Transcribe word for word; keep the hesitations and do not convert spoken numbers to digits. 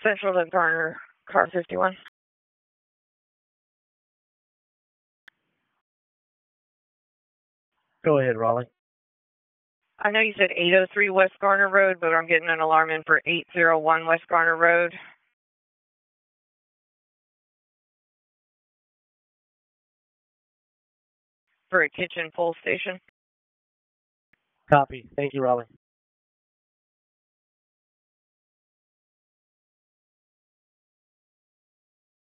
Central to Garner, car fifty-one. Go ahead, Raleigh. I know you said eight oh three West Garner Road, but I'm getting an alarm in for eight oh one West Garner Road. For a kitchen pull station. Copy. Thank you, Raleigh.